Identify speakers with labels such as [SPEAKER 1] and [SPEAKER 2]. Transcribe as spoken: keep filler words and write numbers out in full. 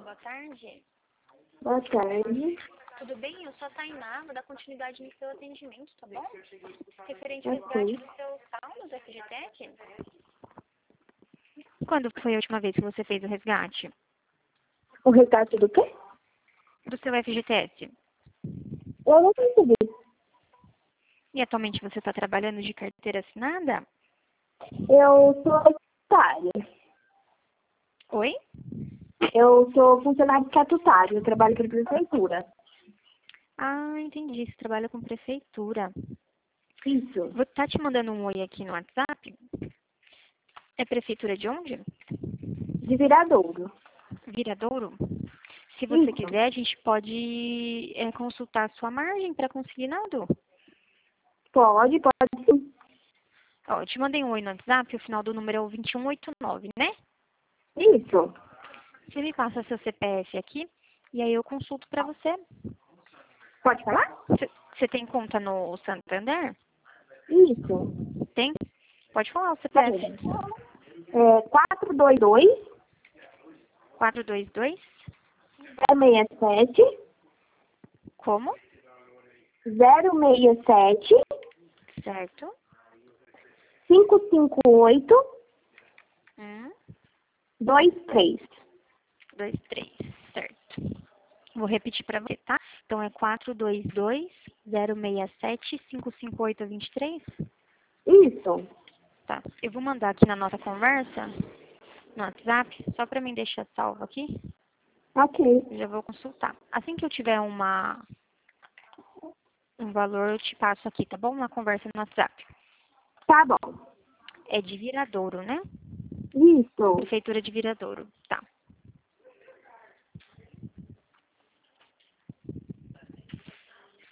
[SPEAKER 1] boa tarde.
[SPEAKER 2] Boa tarde.
[SPEAKER 1] Tudo bem? Eu sou a Tainá, vou dar continuidade no seu atendimento, tá bom? Referente ao
[SPEAKER 2] Ok.
[SPEAKER 1] resgate do seu saldo do F G T E C.
[SPEAKER 3] Quando foi a última vez que você fez o resgate
[SPEAKER 2] O resgate do quê?
[SPEAKER 3] do seu F G T S?
[SPEAKER 2] Eu não percebi.
[SPEAKER 3] E atualmente você está trabalhando de carteira assinada?
[SPEAKER 2] Eu sou estatutária.
[SPEAKER 3] Oi?
[SPEAKER 2] Eu sou funcionário estatutário. Eu trabalho para a prefeitura.
[SPEAKER 3] Ah, entendi. Você trabalha com prefeitura.
[SPEAKER 2] Isso.
[SPEAKER 3] Vou estar te mandando um oi aqui no WhatsApp. É prefeitura de onde?
[SPEAKER 2] De Viradouro.
[SPEAKER 3] Viradouro? Se você
[SPEAKER 2] Isso.
[SPEAKER 3] quiser, a gente pode é, consultar a sua margem para conseguir nada.
[SPEAKER 2] Pode, pode sim.
[SPEAKER 3] Ó, eu te mandei um oi no WhatsApp, o final do número é o vinte e um oitenta e nove, né?
[SPEAKER 2] Isso.
[SPEAKER 3] Você me passa seu C P F aqui e aí eu consulto para você.
[SPEAKER 2] Pode falar?
[SPEAKER 3] Você tem conta no Santander?
[SPEAKER 2] Isso.
[SPEAKER 3] Tem? Pode falar o C P F.
[SPEAKER 2] É quatro dois dois,
[SPEAKER 3] quatro dois dois.
[SPEAKER 2] zero seis sete,
[SPEAKER 3] Como?
[SPEAKER 2] zero seis sete,
[SPEAKER 3] Certo.
[SPEAKER 2] cinco cinco oito,
[SPEAKER 3] Um,
[SPEAKER 2] dois três.
[SPEAKER 3] dois, três. Certo. Vou repetir para você, tá? Então é quatro dois dois, zero seis sete, cinco cinco oito, dois três?
[SPEAKER 2] Isso.
[SPEAKER 3] Tá. Eu vou mandar aqui na nossa conversa, no WhatsApp, só para mim deixar salvo aqui.
[SPEAKER 2] Ok.
[SPEAKER 3] Eu já vou consultar. Assim que eu tiver uma um valor, eu te passo aqui, tá bom? Na conversa no WhatsApp.
[SPEAKER 2] Tá bom.
[SPEAKER 3] É de Viradouro, né?
[SPEAKER 2] Isso.
[SPEAKER 3] Prefeitura de Viradouro. Tá.